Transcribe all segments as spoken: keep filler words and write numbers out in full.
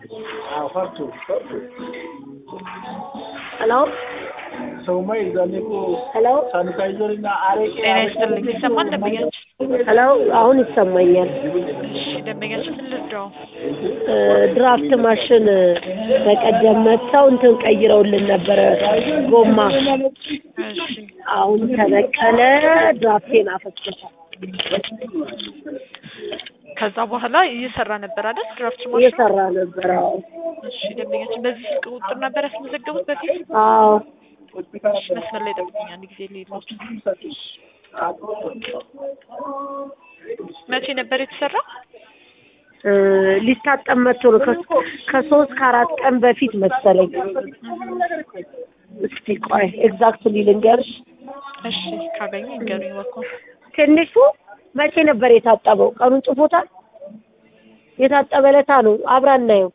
አዎ ፈርቶ ፈርቶ ሄሎ ሰውማ ይዛኔ እኮ ሄሎ ሳኒታይዘር እና አረቄ ጤና ይስጥልኝ። ይሰማል ደንበኛችን? ሄሎ አሁን ይሰማኛል። እሺ ደንበኛችን ምን ልርዳው? ድራፍት ማሽን በቀደም መጥተው እንትን ቀይረውልን ነበረ ጎማ። እሺ አሁን ተበቀለ ድራፍቴን አፈሰሰ። ከዛ በኋላ እየሰራ ነበር አይደል? ድራፍት ማሽን እየሰራ ነበር። አዎ እሺ ደንበኛችን በዚህ ስልክ ቁጥር ነበር ያስመዘገቡት በፊት? አዎ እሺ መስመር ላይ ጠብቁኝ አንድ ጊዜ ልይሎት። መቼ ነበር የተሰራው? ሊታጠብ መጥቶ ነው ከሶስት ከአራት ቀን በፊት መሰለኝ። እስቲ ቆይ ኤግዛክትሊ ልንገርሽ። እሺ ካገኘ ንገሩኝ እባክዎ። ትንሹ መቼ ነበር የታጠበው? ቀኑን ጽፎታል? የታጠበ ለታ ነው አብራን እናየው።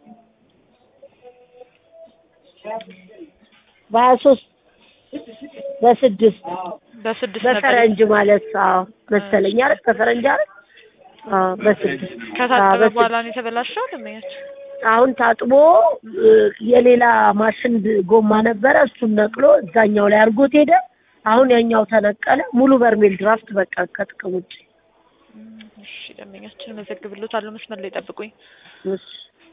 በሀያ ሶስት በስድስት በስድስት በፈረንጅ ማለት አዎ መሰለኝ አይደል? በፈረንጅ አይደል? አዎ በስድስት ከታጠበ በኋላ ነው የተበላሸው ደንበኛችን? አሁን ታጥቦ የሌላ ማሽን ጎማ ነበረ እሱን ነቅሎ እዛኛው ላይ አድርጎት ሄደ። አሁን ያኛው ተነቀለ። ሙሉ በርሜል ድራፍት በቃ ከጥቅም ውጭ። እሺ ደንበኛችን መዘግብልዎታለሁ። መስመር ላይ ጠብቁኝ። እሺ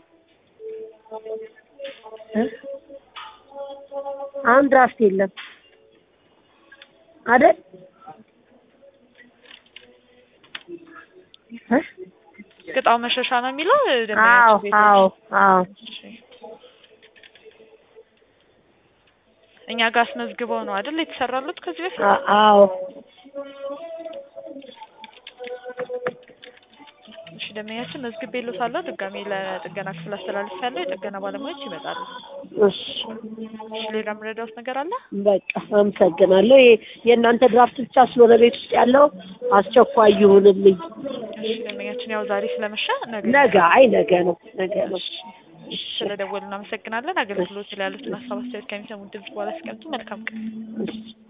አሁን ድራፍት የለም አይደል? ቅጣው መሸሻ ነው የሚለው አዎ ደንበኛችን? አዎ አዎ እኛ ጋር አስመዝግበው ነው አይደል የተሰራሉት ከዚህ በፊት? አዎ እሺ ደንበኛችን መዝግቤልዎታለሁ። ድጋሜ ለጥገና ክፍል አስተላልፌያለሁ። የጥገና ባለሙያዎች ይመጣሉ። እሺ እሺ ሌላ የምረዳዎት ነገር አለ? በቃ አመሰግናለሁ። ይሄ የእናንተ ድራፍት ብቻ ስለሆነ ቤት ውስጥ ያለው አስቸኳይ ይሁንልኝ። እሺ ደንበኛችን ያው ዛሬ ስለመሸ ነገ ነገ አይ ነገ ነው ነገ ነው። ስለደወልን እናመሰግናለን። አገልግሎት ላይ ያሉትን ሀሳብ አስተያየት ከሚሰሙን ድምጽ በኋላ አስቀምጡ። መልካም ቀን።